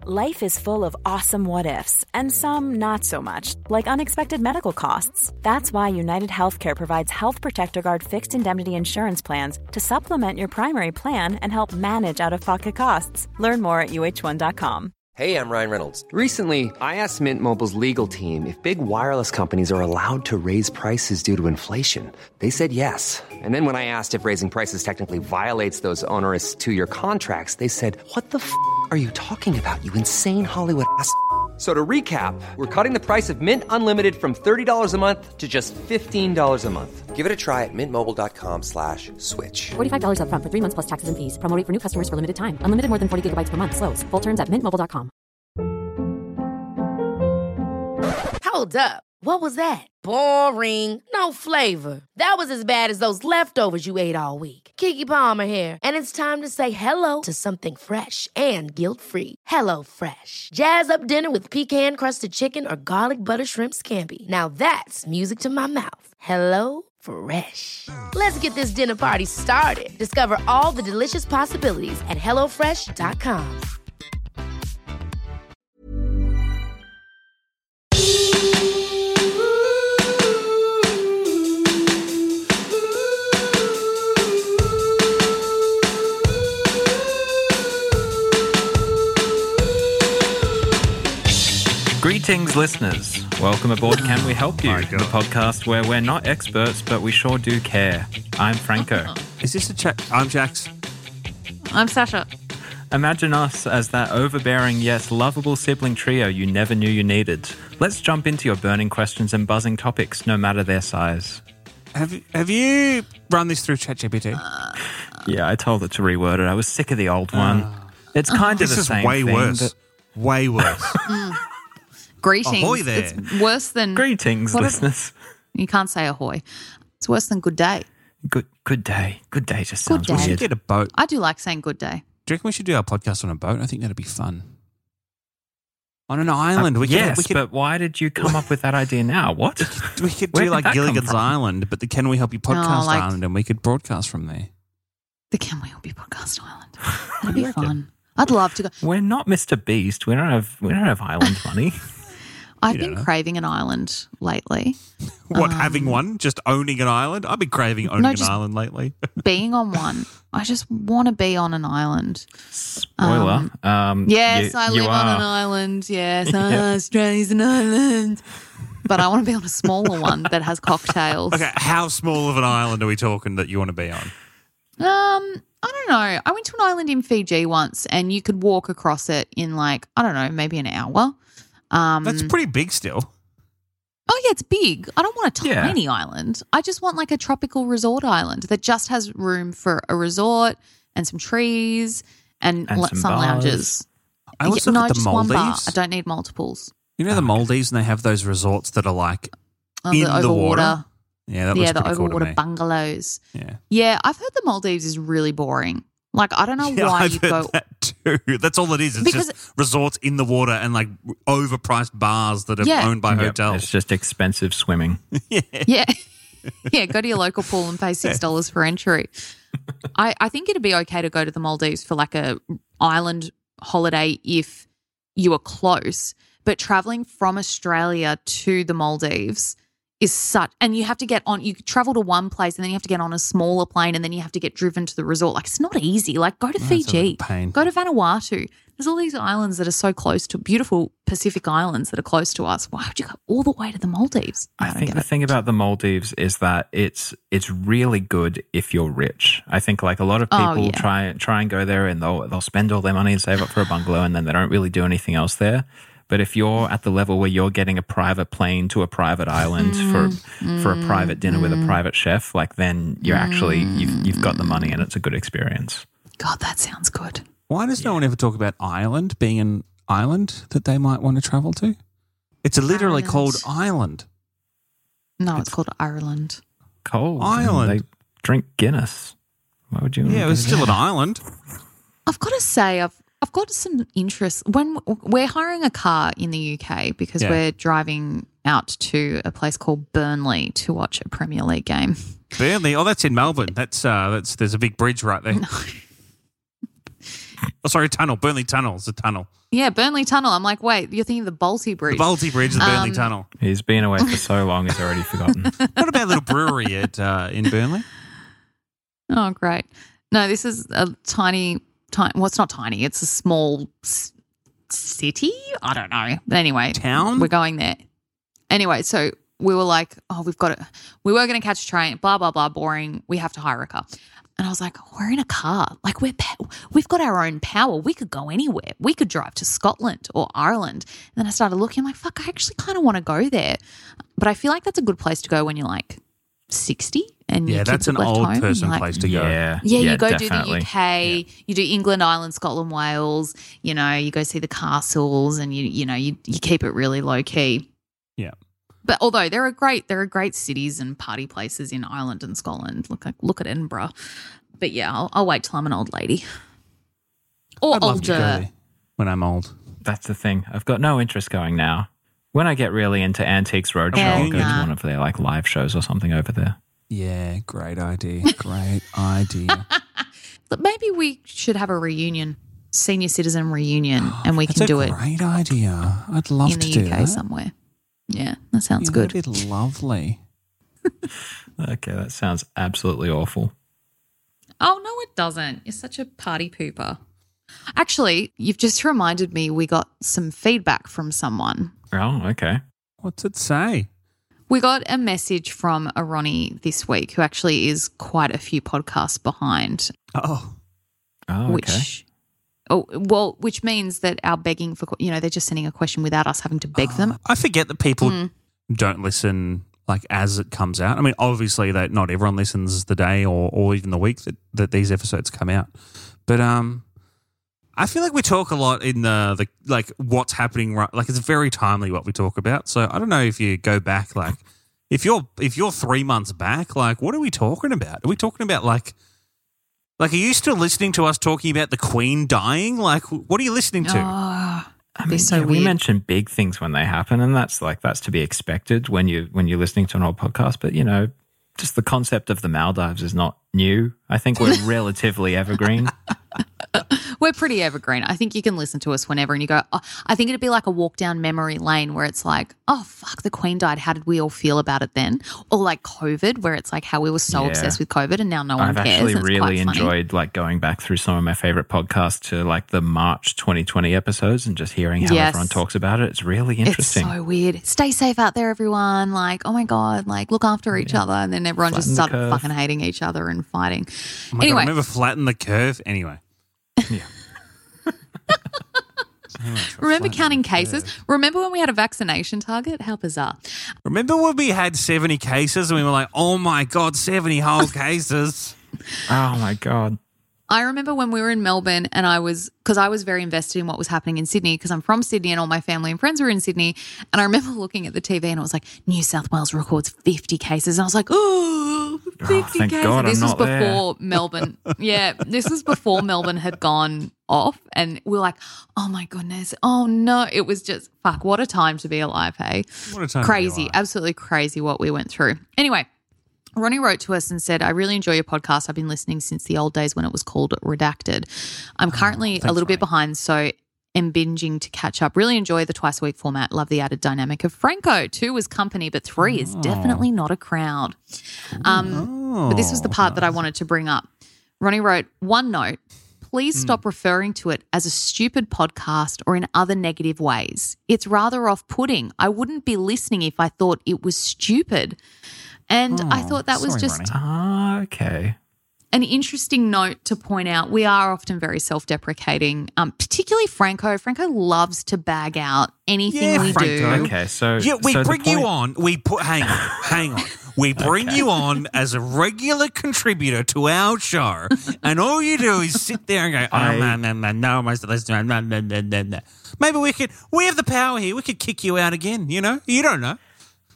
Life is full of awesome what-ifs, and some not so much, like unexpected medical costs. That's why United Healthcare provides Health Protector Guard fixed indemnity insurance plans to supplement your primary plan and help manage out-of-pocket costs. Learn more at uh1.com. Hey, I'm Ryan Reynolds. Recently, I asked Mint Mobile's legal team if big wireless companies are allowed to raise prices due to inflation. They said yes. And then when I asked if raising prices technically violates those onerous two-year contracts, they said, "What the f*** are you talking about, you insane Hollywood ass?" So to recap, we're cutting the price of Mint Unlimited from $30 a month to just $15 a month. Give it a try at mintmobile.com/switch. $45 up front for 3 months plus taxes and fees. Promo rate for new customers for limited time. Unlimited more than 40 gigabytes per month. Slows full terms at mintmobile.com. Hold up. What was that? Boring. No flavor. That was as bad as those leftovers you ate all week. Keke Palmer here, and it's time to say hello to something fresh and guilt-free. Hello Fresh. Jazz up dinner with pecan-crusted chicken or garlic butter shrimp scampi. Now that's music to my mouth. Hello Fresh. Let's get this dinner party started. Discover all the delicious possibilities at hellofresh.com. Greetings, listeners. Welcome aboard Can We Help You, the podcast where we're not experts, but we sure do care. I'm Franco. Is this a chat? I'm Jax. I'm Sasha. Imagine us as that overbearing yet lovable sibling trio you never knew you needed. Let's jump into your burning questions and buzzing topics, no matter their size. Have you run this through ChatGPT? Yeah, I told it to reword it. I was sick of the old one. It's kind of the same thing. This is way worse. Greetings. Ahoy there. It's worse than... Greetings, listeners. You can't say ahoy. It's worse than good day. Good day. Good day just Good sounds day. We should weird. get a boat. I do like saying good day. Do you reckon we should do our podcast on a boat? I think that'd be fun. On an island. We could, but why did you come up with that idea now? What? we could Where do did like that come Gilligan's from? Island, but the Can We Help You podcast like- island, and we could broadcast from there. The Can We Help You podcast island. That'd be fun. I'd love to go. We're not Mr. Beast. We don't have island money. I've been craving an island lately. What, having one? Just owning an island? I've been craving owning an island lately. Being on one. I just want to be on an island. Spoiler. Yes, I you live on are. an island. Yes, Australia's an island. But I want to be on a smaller one that has cocktails. Okay, how small of an island are we talking that you want to be on? I don't know. I went to an island in Fiji once and you could walk across it in maybe an hour. That's pretty big still. Oh, yeah, it's big. I don't want a tiny island. I just want like a tropical resort island that just has room for a resort and some trees and some some bars. lounges. I always look at the just one bar. Maldives. I don't need multiples. You know the Maldives, and they have those resorts that are like Oh, in the the water. overwater. Yeah, that looks the pretty cool to overwater me. bungalows. Yeah. Yeah, I've heard the Maldives is really boring. Like, I don't know Yeah, why I've you heard go. that too. That's all it is. It's Because- just resorts in the water and like overpriced bars that are Yeah. owned by Yep, hotels. It's just expensive swimming. Yeah. Yeah, go to your local pool and pay $6 for entry. I think it'd be okay to go to the Maldives for like a island holiday if you are close. But traveling from Australia to the Maldives is and you have to you travel to one place and then you have to get on a smaller plane and then you have to get driven to the resort. Like, it's not easy. Like, go to That's a Fiji, little pain. go to Vanuatu. There's all these islands that are so close to beautiful Pacific islands that are close to us. Why would you go all the way to the Maldives? I don't think get the it. thing about the Maldives is that it's really good if you're rich. I think like a lot of people yeah. try and go there and they'll spend all their money and save up for a bungalow and then they don't really do anything else there. But if you're at the level where you're getting a private plane to a private island for a private dinner with a private chef, like then you're actually you've got the money and it's a good experience. God, that sounds good. Why does no one ever talk about Ireland being an island that they might want to travel to? It's literally Ireland. called Ireland. No, it's called Ireland. Cold. Island. And they drink Guinness. Why would you? Yeah, it was still an island. I've got to say, I've got some interest when we're hiring a car in the UK because Yeah. we're driving out to a place called Burnley to watch a Premier League game. Burnley. Oh, that's in Melbourne. That's there's a big bridge right there. Oh, sorry, tunnel. Burnley Tunnel. It's a tunnel. Yeah, Burnley Tunnel. I'm like, wait, you're thinking of the Balti Bridge. The Balti Bridge is the Burnley Tunnel. He's been away for so long, he's already forgotten. What about a little brewery in Burnley? Oh, great. No, this is a tiny, well, it's not tiny. It's a small city. I don't know. But anyway. Town? We're going there. Anyway, so we were like, we were going to catch a train, blah, blah, blah, boring. We have to hire a car. And I was like, we're in a car. Like we've got our own power. We could go anywhere. We could drive to Scotland or Ireland. And then I started looking, I'm like, fuck, I actually kind of want to go there. But I feel like that's a good place to go when you're like 60 and your kids that's have an left old home. person Like, place to go. yeah, you go definitely. do the UK, you do England, Ireland, Scotland, Wales, you go see the castles and you keep it really low key. Yeah. But although there are great cities and party places in Ireland and Scotland. Look at Edinburgh. But yeah, I'll wait till I'm an old lady. Or I'd love to go older. there when I'm old. That's the thing. I've got no interest going now. When I get really into Antiques Roadshow, I'll go to one of their like live shows or something over there. Yeah, great idea. Great idea. But maybe we should have a reunion, senior citizen reunion, and we can do it Great idea. I'd love in to the do UK that. somewhere. Yeah, that sounds good. That'd be lovely. Okay, that sounds absolutely awful. Oh, no, it doesn't. You're such a party pooper. Actually, you've just reminded me we got some feedback from someone. Oh, okay. What's it say? We got a message from a Ronnie this week who actually is quite a few podcasts behind, Oh, Okay. which means that our begging for, they're just sending a question without us having to beg them. I forget that people don't listen like as it comes out. I mean, obviously that not everyone listens the day or even the week that these episodes come out. But I feel like we talk a lot in the like what's happening right. Like it's very timely what we talk about. So I don't know if you go back like if you're 3 months back, like what are we talking about? Are we talking about like are you still listening to us talking about the Queen dying? Like what are you listening to? I mean, so we weird. mention big things when they happen, and that's to be expected when you're listening to an old podcast. But just the concept of the Maldives is not new. I think we're relatively evergreen. We're pretty evergreen. I think you can listen to us whenever and you go, oh, I think it'd be like a walk down memory lane where it's like, oh, fuck, the Queen died. How did we all feel about it then? Or like COVID where it's like how we were so Yeah. obsessed with COVID and now no one I've cares. actually It's really quite funny. enjoyed like going back through some of my favorite podcasts to like the March 2020 episodes and just hearing how Yes. everyone talks about it. It's really It's interesting. so weird. Stay safe out there, everyone. Like, oh my God, like look after each other. And then everyone just Flatten the started curve. fucking hating each other and fighting. Oh my God, Anyway. remember flatten the curve? Anyway. Remember counting cases? Remember when we had a vaccination target? How bizarre. Remember when we had 70 cases and we were like, oh my God, 70 whole cases? Oh my God. I remember when we were in Melbourne and because I was very invested in what was happening in Sydney because I'm from Sydney and all my family and friends were in Sydney. And I remember looking at the TV and it was like, New South Wales records 50 cases. And I was like, oh, 50 thank cases. God I'm This was not there. before Melbourne. Yeah, this was before Melbourne had gone off. And we were like, oh my goodness. Oh no. It was just, fuck, what a time to be alive, hey? What a time to be Crazy. alive. Absolutely crazy what we went through. Anyway. Ronnie wrote to us and said, I really enjoy your podcast. I've been listening since the old days when it was called Redacted. I'm currently a little bit behind, so am binging to catch up. Really enjoy the twice a week format. Love the added dynamic of Franco. 2 was company, but 3 is definitely not a crowd. But this was the part that I wanted to bring up. Ronnie wrote, one note, please stop referring to it as a stupid podcast or in other negative ways. It's rather off-putting. I wouldn't be listening if I thought it was stupid. And I thought that was sorry, just Ronnie. Ah, okay. an interesting note to point out. We are often very self-deprecating, particularly Franco. Franco loves to bag out anything we do. Franco. Okay, so Yeah, we so the bring you point- on. Hang on. We bring you on as a regular contributor to our show, and all you do is sit there and go, "Oh no, most of this, no." Maybe we have the power here. We could kick you out again. You know, you don't know.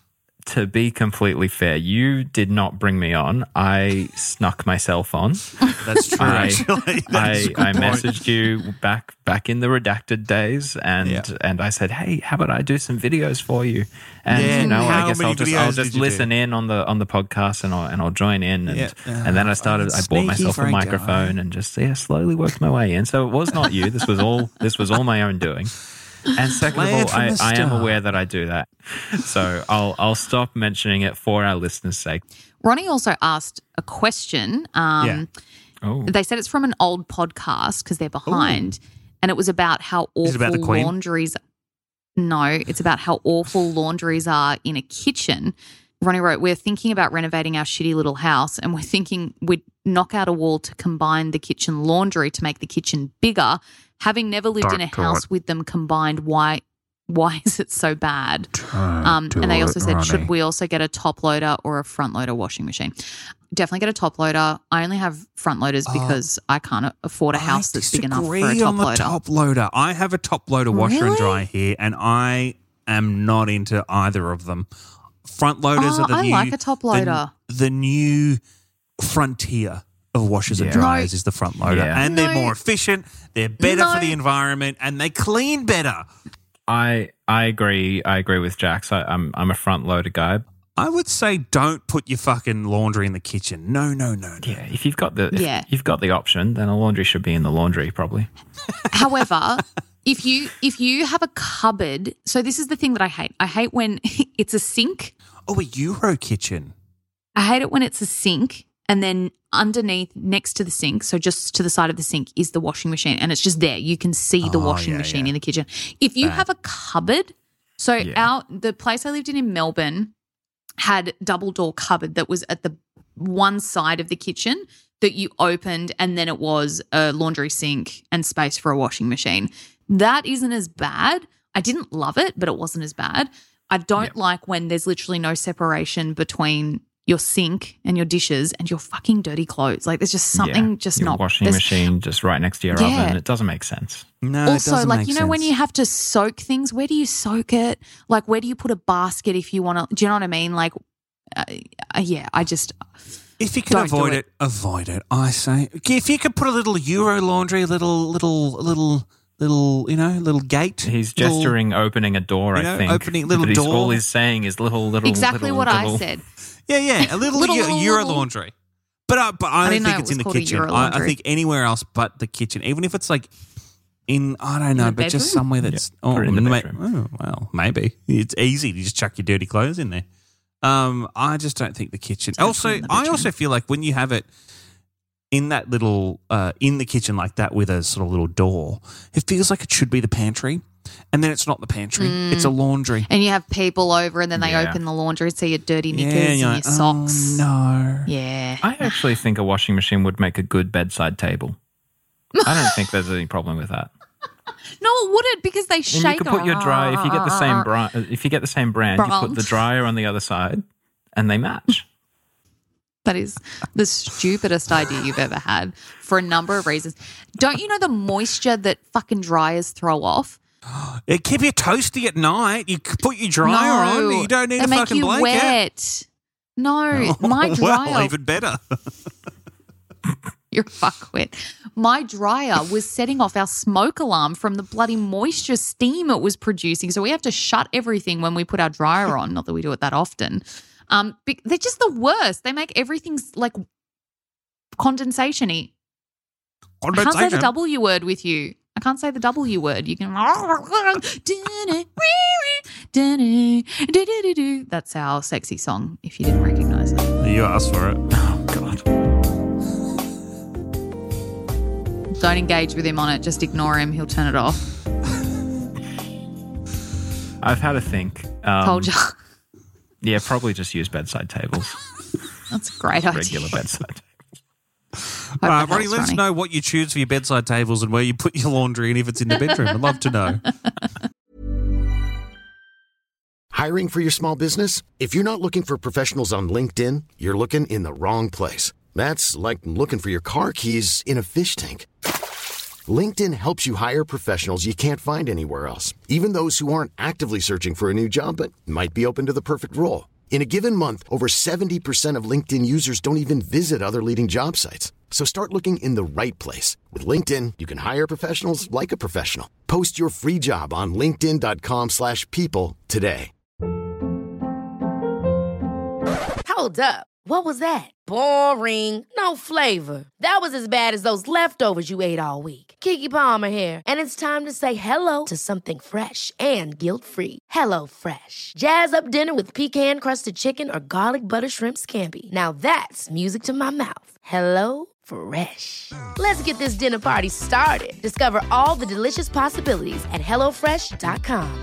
to be completely fair, you did not bring me on. I snuck myself on. That's true, actually. I messaged you back in the redacted days, and I said, "Hey, how about I do some videos for you?" And I guess I'll just listen in on the podcast, and I'll join in, and then I bought myself a microphone and just slowly worked my way in. So it was not you. This was all my own doing. And second of all, I am aware that I do that. So I'll stop mentioning it for our listeners' sake. Ronnie also asked a question. They said it's from an old podcast because they're behind. And it was about how awful laundries. No, it's about how awful laundries are in a kitchen. Ronnie wrote, "We're thinking about renovating our shitty little house, and we're thinking we'd knock out a wall to combine the kitchen laundry to make the kitchen bigger. Having never lived in a house with them combined, why is it so bad?" And they also said, "Should we also get a top loader or a front loader washing machine?" Definitely get a top loader. I only have front loaders because I can't afford a house that's big enough for a top loader. Top loader. I have a top loader washer and dryer here, and I am not into either of them. Front loaders are the new. I like a top loader. The new frontier of washers and dryers is the front loader, and they're more efficient. They're better for the environment, and they clean better. I agree. I agree with Jax. I'm a front loader guy. I would say don't put your fucking laundry in the kitchen. No. Yeah, if you've got the option, then a laundry should be in the laundry probably. However, if you have a cupboard, so this is the thing that I hate. I hate when it's a sink. Oh, a Euro kitchen. I hate it when it's a sink and then underneath, next to the sink, so just to the side of the sink is the washing machine, and it's just there. You can see the washing machine in the kitchen. If you have a cupboard, the place I lived in Melbourne had double door cupboard that was at the one side of the kitchen that you opened, and then it was a laundry sink and space for a washing machine. That isn't as bad. I didn't love it, but it wasn't as bad. I don't like when there's literally no separation between your sink and your dishes and your fucking dirty clothes. Like there's just something your washing machine just right next to your oven. It doesn't make sense. No, also, it doesn't make sense. when you have to soak things, where do you soak it? Like where do you put a basket if you want to? Do you know what I mean? Like, I just. If you can avoid it, avoid it. I say, if you could put a little Euro laundry, little gate. He's gesturing, opening a door. I think opening little door. All he's saying is little. Exactly what I said. Yeah, a little Euro laundry. But I don't think it's in the kitchen. I think anywhere else but the kitchen, even if it's like in, I don't know, but just somewhere that's in the bedroom. Well, maybe it's easy to just chuck your dirty clothes in there. I just don't think the kitchen. I also feel like when you have it in that little in the kitchen like that with a sort of little door, it feels like it should be the pantry. And then it's not the pantry, it's a laundry. And you have people over and then they open the laundry and see your dirty knickers and your socks. No. Yeah. I actually think a washing machine would make a good bedside table. I don't think there's any problem with that. No, it wouldn't because they shake. And you could put your dryer, if you get the same brand, you put the dryer on the other side and they match. That is the stupidest idea you've ever had for a number of reasons. Don't you know the moisture that fucking dryers throw off? It keep you toasty at night. You put your dryer on. You don't need a fucking blanket. They make you wet. No, my dryer. Well, even better. You're a fuckwit. My dryer was setting off our smoke alarm from the bloody moisture steam it was producing. So we have to shut everything when we put our dryer on. Not that we do it that often. They're just the worst. They make everything like condensation-y. I can't say the W word with you. I can't say the W word. You can. That's our sexy song, if you didn't recognise it. You asked for it. Oh, God. Don't engage with him on it. Just ignore him. He'll turn it off. I've had a think. Told you. Yeah, probably just use bedside tables. That's a great idea. Regular bedside tables. Ronnie, let us know what you choose for your bedside tables and where you put your laundry and if it's in the bedroom. I'd love to know. Hiring for your small business? If you're not looking for professionals on LinkedIn, you're looking in the wrong place. That's like looking for your car keys in a fish tank. LinkedIn helps you hire professionals you can't find anywhere else, even those who aren't actively searching for a new job but might be open to the perfect role. In a given month, over 70% of LinkedIn users don't even visit other leading job sites. So start looking in the right place. With LinkedIn, you can hire professionals like a professional. Post your free job on linkedin.com/people today. Hold up. What was that? Boring. No flavor. That was as bad as those leftovers you ate all week. Keke Palmer here, and it's time to say hello to something fresh and guilt-free. Hello Fresh. Jazz up dinner with pecan-crusted chicken or garlic butter shrimp scampi. Now that's music to my mouth. Hello Fresh. Let's get this dinner party started. Discover all the delicious possibilities at hellofresh.com.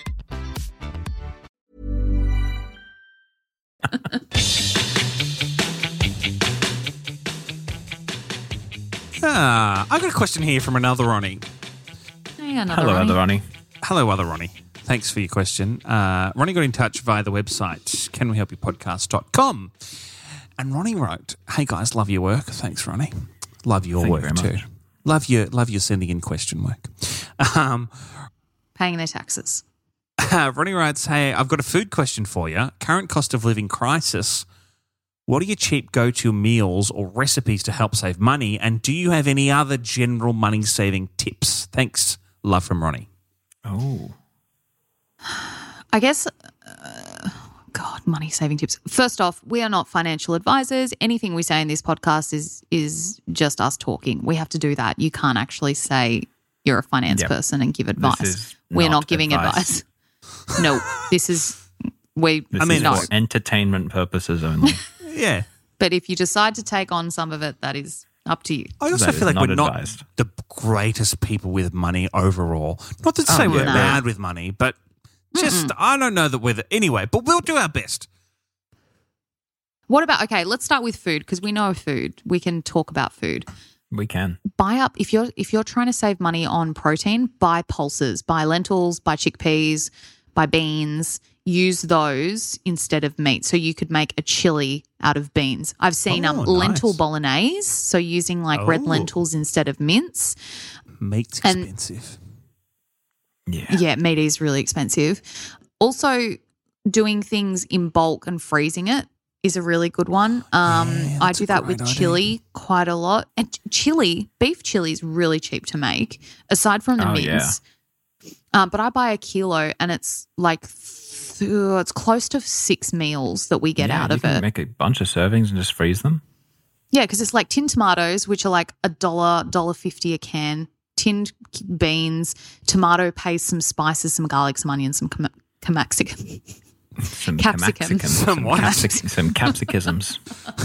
I got a question here from another Ronnie. Hey, another Hello, Ronnie. other Ronnie. Hello, other Ronnie. Thanks for your question. Ronnie got in touch via the website, canwehelpyoupodcast.com. And Ronnie wrote, "Hey guys, love your work." Thanks, Ronnie. Love your Thank you work very too. much. Love your sending in question work. Paying their taxes. Ronnie writes, "Hey, I've got a food question for you. Current cost of living crisis. What are your cheap go-to meals or recipes to help save money? And do you have any other general money-saving tips? Thanks. Love from Ronnie." Oh. I guess, God, money saving tips. First off, we are not financial advisors. Anything we say in this podcast is just us talking. We have to do that. You can't actually say you're a finance person and give advice. is We're not not giving advice. No, this is This is no. for entertainment purposes only. Yeah. But if you decide to take on some of it, that is up to you. I also That feel is like we're not not advised. the greatest people with money overall. Not to say we're yeah. bad with money, but just, I don't know that we're anyway, but we'll do our best. What about, okay, let's start with food because we know food. We can talk about food. We can. Buy up, if you're trying to save money on protein, buy pulses, buy lentils, buy chickpeas, buy beans. Use those instead of meat. So you could make a chili out of beans. I've seen Oh, lentil nice. bolognese, so using like red lentils instead of mince. Meat's And- expensive. Yeah. Yeah, meat is really expensive. Also, doing things in bulk and freezing it is a really good one. I that's do a that great with idea. chili quite a lot. And beef chili is really cheap to make, aside from the Oh, mince. But I buy a kilo and it's like it's close to 6 meals that we get out you of can it. make a bunch of servings and just freeze them. Yeah, because it's like tinned tomatoes, which are like $1.50 a can, tinned beans, tomato paste, some spices, some garlic, some onions, some capsicum. Some Capsicum. Some what? Some capsicums.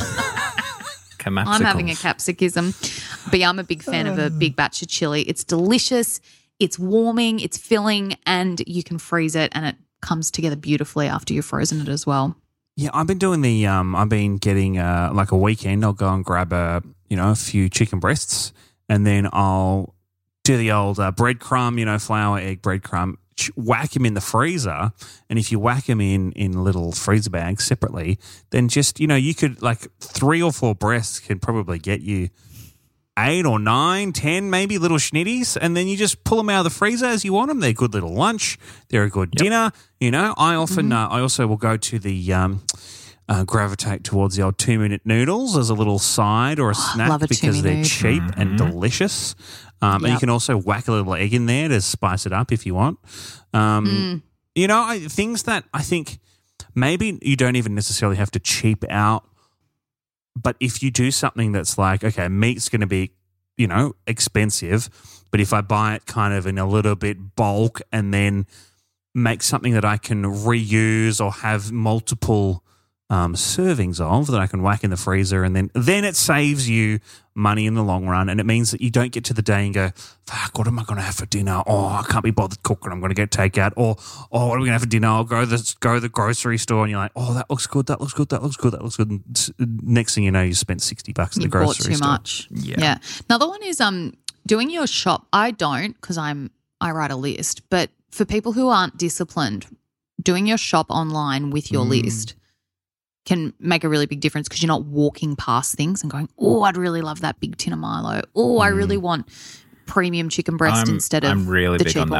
I'm having a capsicum. But yeah, I'm a big fan of a big batch of chili. It's delicious, it's warming, it's filling, and you can freeze it and it comes together beautifully after you've frozen it as well. Yeah, I've been doing I've been getting like a weekend, I'll go and grab a few chicken breasts and then I'll do the old breadcrumb, flour, egg, breadcrumb, whack them in the freezer. And if you whack them in little freezer bags separately, then just, you could like 3 or 4 breasts can probably get you 8 or 9, 10 maybe little schnitties, and then you just pull them out of the freezer as you want them. They're a good little lunch. They're a good dinner. I often I also will go to the gravitate towards the old 2-minute noodles as a little side or a snack love a because they're 2-minute. cheap and delicious. And you can also whack a little egg in there to spice it up if you want. Things that I think maybe you don't even necessarily have to cheap out. But if you do something that's like, okay, meat's going to be, expensive, but if I buy it kind of in a little bit bulk and then make something that I can reuse or have multiple servings of that I can whack in the freezer, and then it saves you money in the long run, and it means that you don't get to the day and go, fuck, what am I going to have for dinner? Oh, I can't be bothered cooking. I'm going to get takeout. Or, what are we going to have for dinner? I'll go to the grocery store, and you're like, oh, that looks good. That looks good. That looks good. That looks good. And next thing you know, you spent $60 at the You bought grocery too store. much. Yeah. Another one is doing your shop. I don't because I write a list, but for people who aren't disciplined, doing your shop online with your list can make a really big difference because you're not walking past things and going, oh, I'd really love that big tin of Milo. Oh, I really want premium chicken breast instead of I'm really the big cheaper on that. one.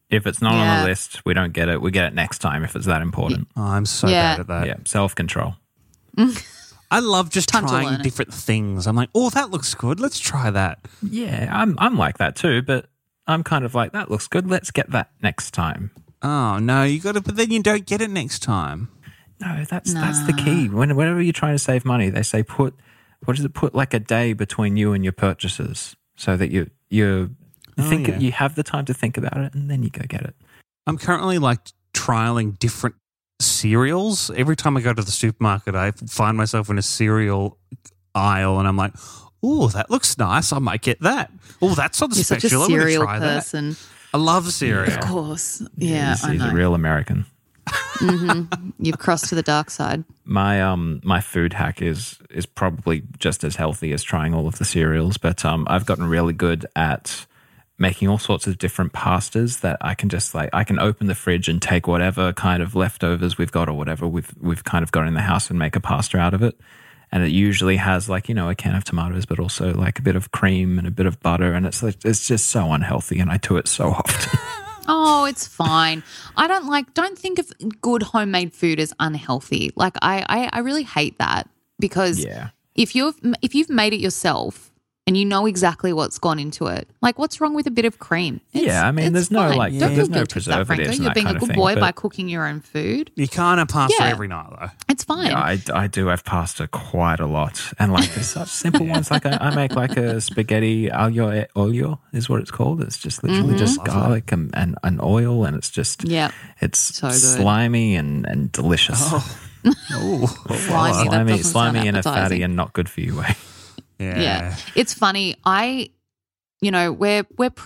If it's not on the list, we don't get it. We get it next time if it's that important. Oh, I'm so bad at that. Yeah, self-control. I love just Time to learn trying it. different things. I'm like, oh, that looks good. Let's try that. Yeah, I'm like that too, but I'm kind of like, that looks good. Let's get that next time. Oh, no, you got to, but then you don't get it next time. No, that's the key. Whenever you're trying to save money, they say put like a day between you and your purchases so that you have the time to think about it and then you go get it. I'm currently like trialing different cereals. Every time I go to the supermarket, I find myself in a cereal aisle and I'm like, oh, that looks nice. I might get that. Oh, that's on the You're special. such a I'm going to cereal try person. that. I love cereal. Of course. Yeah, he's I know. a real American. You've crossed to the dark side. My food hack is probably just as healthy as trying all of the cereals, but I've gotten really good at making all sorts of different pastas that I can just I can open the fridge and take whatever kind of leftovers we've got or whatever we've kind of got in the house and make a pasta out of it. And it usually has a can of tomatoes, but also like a bit of cream and a bit of butter, and it's just so unhealthy, and I do it so often. Oh, it's fine. I don't think of good homemade food as unhealthy. Like I really hate that because if you've made it yourself and you know exactly what's gone into it, like what's wrong with a bit of cream? There's no fine. Don't there's feel no guilty for that, Franco. preservatives. You're being a kind of good thing, boy but- by cooking your own food. You can't have pasta Yeah. every night, though. It's fine. Yeah, I do have pasta quite a lot, and there's such simple ones. Like I make like a spaghetti aglio e olio is what it's called. It's just literally just garlic and oil, and it's just it's So good. slimy and delicious. Slimy, that doesn't sound slimy and a fatty appetizing. and not good for you way. Yeah. It's funny. We're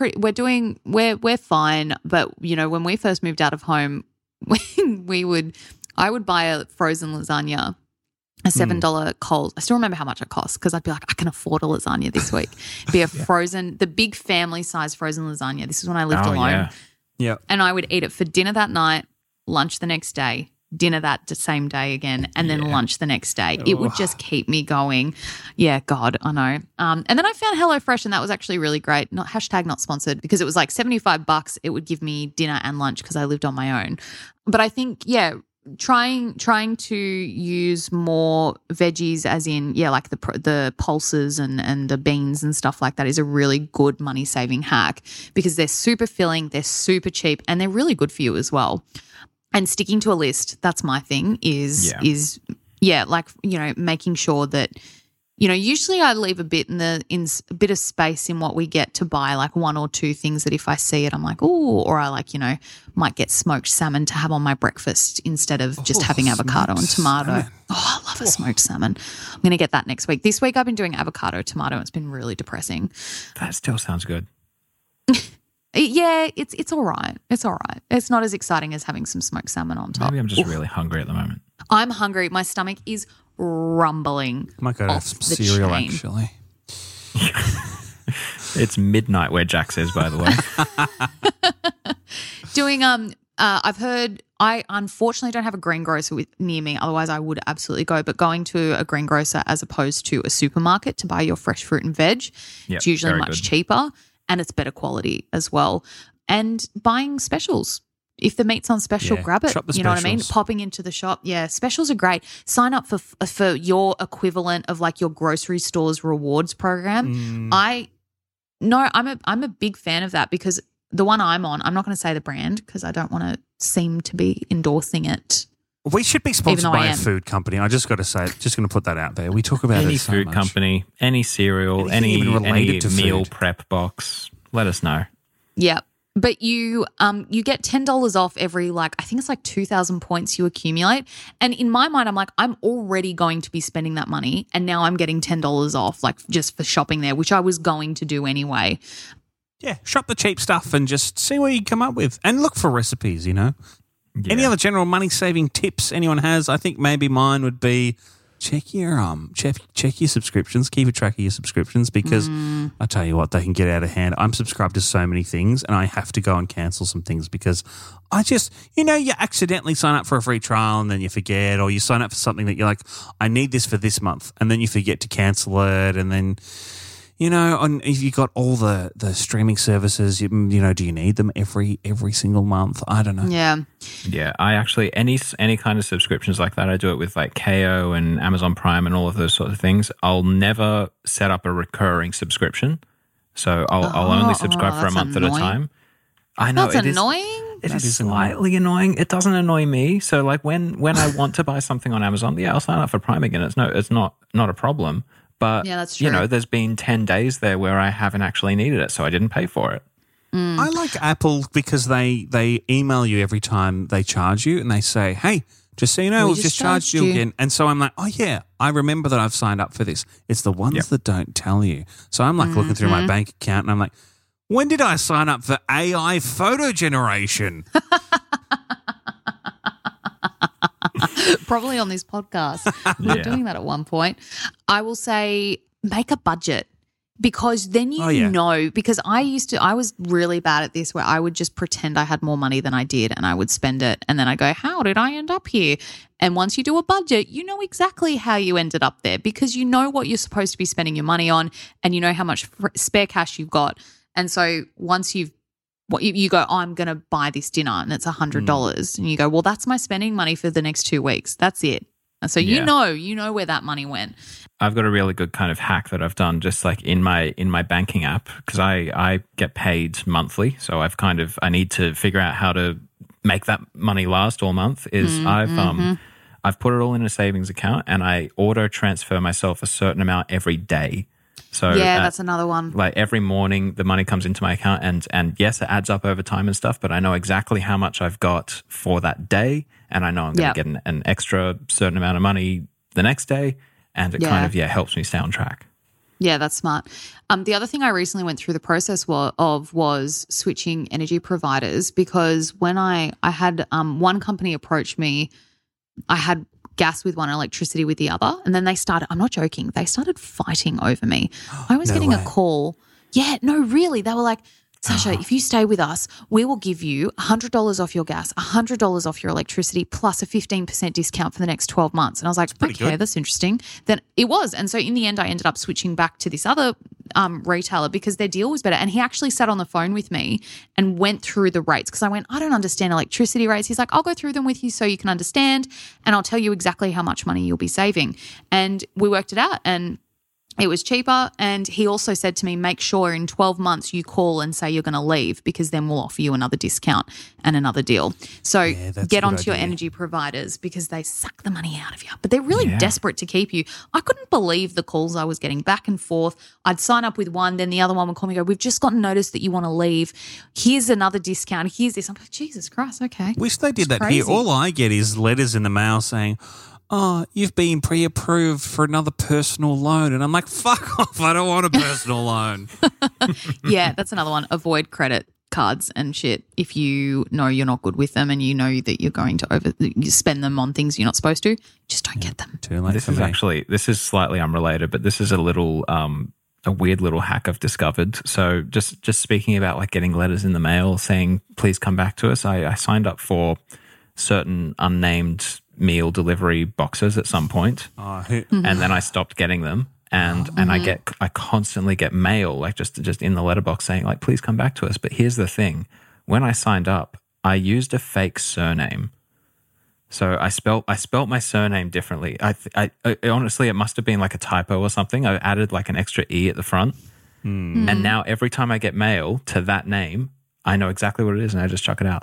fine, but when we first moved out of home, I would buy a frozen lasagna, a $7 Coles. I still remember how much it cost because I'd be like, I can afford a lasagna this week. It'd be the big family size frozen lasagna. This is when I lived alone. Yeah. And I would eat it for dinner that night, lunch the next day, dinner that same day again, and then lunch the next day. It would just keep me going. Yeah, God, I know. And then I found HelloFresh, and that was actually really great. Not sponsored, because it was like $75. It would give me dinner and lunch because I lived on my own. But I think, trying to use more veggies, as in like the pulses and the beans and stuff like that, is a really good money saving hack because they're super filling, they're super cheap, and they're really good for you as well. And sticking to a list, that's my thing, making sure that, usually I leave a bit a bit of space in what we get to buy, like one or two things that if I see it, I'm like, ooh, or I might get smoked salmon to have on my breakfast instead of just having avocado and tomato. Salmon. Oh, I love a smoked salmon. I'm going to get that next week. This week I've been doing avocado tomato. It's been really depressing. That still sounds good. Yeah, it's all right. It's all right. It's not as exciting as having some smoked salmon on top. Maybe I'm just really hungry at the moment. I'm hungry. My stomach is rumbling. I might go to have off some the cereal, chain. actually. It's midnight where Jack says, by the way. Doing I've heard, I unfortunately don't have a greengrocer near me. Otherwise, I would absolutely go. But going to a greengrocer as opposed to a supermarket to buy your fresh fruit and veg, it's usually very much good. cheaper and it's better quality as well. And buying specials. If the meat's on special, Yeah, grab it. shop the You know what I mean? specials. Popping into the shop. Yeah, specials are great. Sign up for your equivalent of like your grocery store's rewards program. I'm a big fan of that because the one I'm on, I'm not going to say the brand because I don't want to seem to be endorsing it. We should be sponsored Even though I by a am. food company. I just got to say, just going to put that out there. We talk about Any it so food much. company, any cereal, Anything even any related to meal food. prep box, let us know. Yeah. But you get $10 off every I think it's like 2,000 points you accumulate. And in my mind, I'm like, I'm already going to be spending that money. And now I'm getting $10 off just for shopping there, which I was going to do anyway. Yeah, shop the cheap stuff and just see what you come up with. And look for recipes, Any other general money-saving tips anyone has? I think maybe mine would be check your subscriptions, keep a track of your subscriptions because I tell you what, they can get out of hand. I'm subscribed to so many things and I have to go and cancel some things because I just, you accidentally sign up for a free trial and then you forget, or you sign up for something that you're like, I need this for this month, and then you forget to cancel it, and then And if you got all the streaming services, do you need them every single month? I don't know. Yeah. Yeah, I actually any kind of subscriptions like that, I do it with like KO and Amazon Prime and all of those sorts of things. I'll never set up a recurring subscription, so I'll only subscribe for a month annoying. at a time. I know That's it is annoying. It is slightly annoying. It doesn't annoy me. So like when I want to buy something on Amazon, yeah, I'll sign up for Prime again. It's not a problem. But Yeah, that's true. there's been 10 days there where I haven't actually needed it, so I didn't pay for it. I like Apple because they email you every time they charge you and they say, hey, just so you know, We we've just just charged you charged you. again. And so I'm like, oh, yeah, I remember that I've signed up for this. It's the ones that don't tell you. So I'm like looking through my bank account and I'm like, when did I sign up for AI photo generation? Probably on this podcast. Yeah. I'm doing that at one point. I will say make a budget because then you know, because I was really bad at this where I would just pretend I had more money than I did and I would spend it and then I go, how did I end up here? And once you do a budget, you know exactly how you ended up there because you know what you're supposed to be spending your money on and you know how much spare cash you've got. And so once you go, oh, I'm going to buy this dinner and it's $100 and you go, well, that's my spending money for the next 2 weeks. That's it. And so you know where that money went. I've got a really good kind of hack that I've done just like in my banking app because I get paid monthly. So I need to figure out how to make that money last all month I've put it all in a savings account and I auto transfer myself a certain amount every day. So that's another one. Like every morning the money comes into my account and yes, it adds up over time and stuff, but I know exactly how much I've got for that day and I know I'm going to get an extra certain amount of money the next day and it kind of helps me stay on track. Yeah, that's smart. The other thing I recently went through the process was switching energy providers because when I had one company approach me, I had gas with one, electricity with the other. And then they started, I'm not joking, they started fighting over me. I was getting a call. Yeah, no, really. They were like, Sasha, if you stay with us, we will give you $100 off your gas, $100 off your electricity, plus a 15% discount for the next 12 months. And I was like, okay, that's interesting. Then it was. And so in the end, I ended up switching back to this other retailer because their deal was better. And he actually sat on the phone with me and went through the rates because I went, I don't understand electricity rates. He's like, I'll go through them with you so you can understand and I'll tell you exactly how much money you'll be saving. And we worked it out and it was cheaper, and he also said to me, make sure in 12 months you call and say you're going to leave because then we'll offer you another discount and another deal. So get onto your energy providers because they suck the money out of you. But they're really desperate to keep you. I couldn't believe the calls I was getting back and forth. I'd sign up with one, then the other one would call me and go, we've just gotten notice that you want to leave. Here's another discount. Here's this. I'm like, Jesus Christ, okay. Wish they did that crazy. here. All I get is letters in the mail saying, oh, you've been pre-approved for another personal loan. And I'm like, fuck off, I don't want a personal loan. Yeah, that's another one. Avoid credit cards and shit if you know you're not good with them and you know that you're going to you spend them on things you're not supposed to. Just don't get them. Too late This for is me. this is slightly unrelated, but this is a little a weird little hack I've discovered. So just speaking about like getting letters in the mail saying, please come back to us. I signed up for certain unnamed meal delivery boxes at some point, and then I stopped getting them. And I constantly get mail like just in the letterbox saying like, please come back to us. But here's the thing: when I signed up, I used a fake surname. So I spelt my surname differently. I honestly, it must have been like a typo or something. I added like an extra E at the front, and now every time I get mail to that name, I know exactly what it is, and I just chuck it out.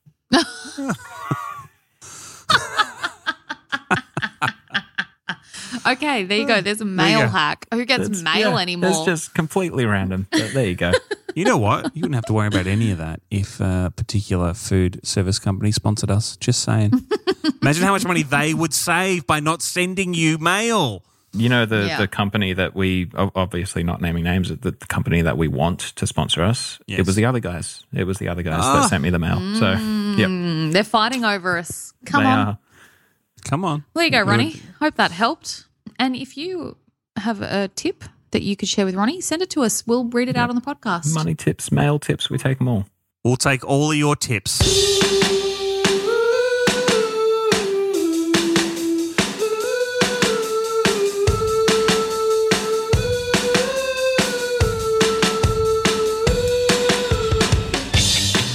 Okay, there you go. There's a mail hack. Who gets mail anymore? It's just completely random. But there you go. You know what? You wouldn't have to worry about any of that if a particular food service company sponsored us. Just saying. Imagine how much money they would save by not sending you mail. You know, the company that we, obviously not naming names, the company that we want to sponsor us, it was the other guys. It was the other guys that sent me the mail. So, yep. They're fighting over us. They Come on. are. Come on. There you go, Ronnie. Hope that helped. And if you have a tip that you could share with Ronnie, send it to us. We'll read it out on the podcast. Money tips, mail tips, we take them all. We'll take all of your tips.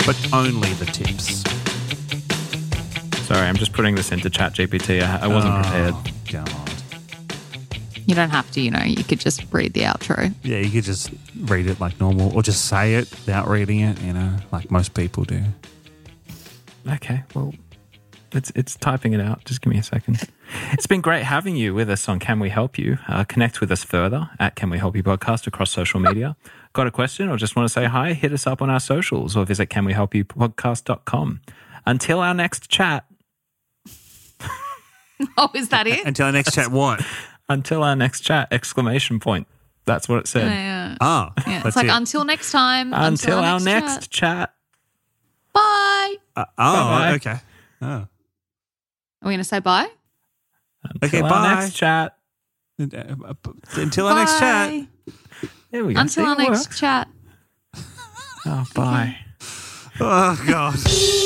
but only the tips. Sorry, I'm just putting this into ChatGPT. I wasn't prepared. God. You don't have to, you could just read the outro. Yeah, you could just read it like normal or just say it without reading it, like most people do. Okay, well, it's typing it out. Just give me a second. It's been great having you with us on Can We Help You? Connect with us further at Can We Help You Podcast across social media. Got a question or just want to say hi? Hit us up on our socials or visit canwehelpyoupodcast.com. Until our next chat. Oh, is that it? Until our next chat, what? Until our next chat, exclamation point. That's what it said. Yeah. Oh, Yeah, that's it's like it. until next time. Until our next chat. Bye. Bye-bye. Okay. Oh. Are we going to say bye? Okay, Until bye. our next chat. Until our next chat. Bye. There we go. Until See, our it next works. chat. Oh, bye. Oh, God.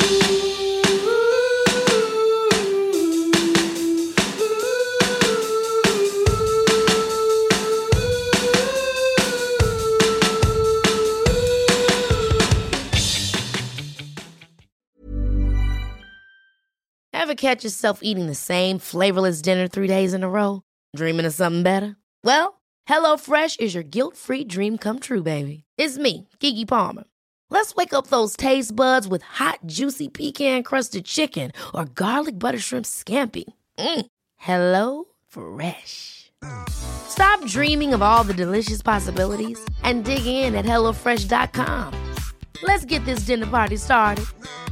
Ever catch yourself eating the same flavorless dinner 3 days in a row? Dreaming of something better? Well, HelloFresh is your guilt-free dream come true, baby. It's me, Keke Palmer. Let's wake up those taste buds with hot, juicy pecan-crusted chicken or garlic butter shrimp scampi. Hello Fresh. Stop dreaming of all the delicious possibilities and dig in at HelloFresh.com. Let's get this dinner party started.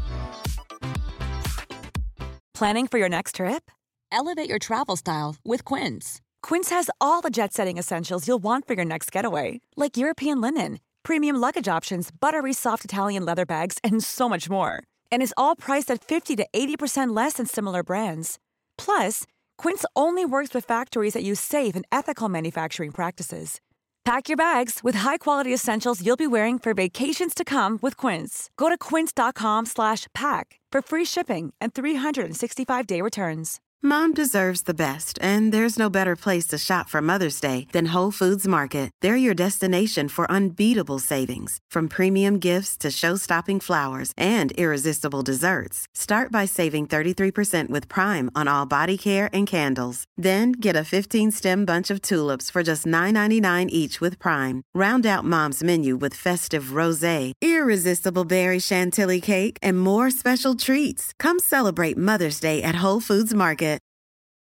Planning for your next trip? Elevate your travel style with Quince. Quince has all the jet-setting essentials you'll want for your next getaway, like European linen, premium luggage options, buttery soft Italian leather bags, and so much more. And is all priced at 50 to 80% less than similar brands. Plus, Quince only works with factories that use safe and ethical manufacturing practices. Pack your bags with high-quality essentials you'll be wearing for vacations to come with Quince. Go to quince.com/pack for free shipping and 365-day returns. Mom deserves the best, and there's no better place to shop for Mother's Day than Whole Foods Market. They're your destination for unbeatable savings, from premium gifts to show-stopping flowers and irresistible desserts. Start by saving 33% with Prime on all body care and candles. Then get a 15-stem bunch of tulips for just $9.99 each with Prime. Round out Mom's menu with festive rosé, irresistible berry chantilly cake, and more special treats. Come celebrate Mother's Day at Whole Foods Market.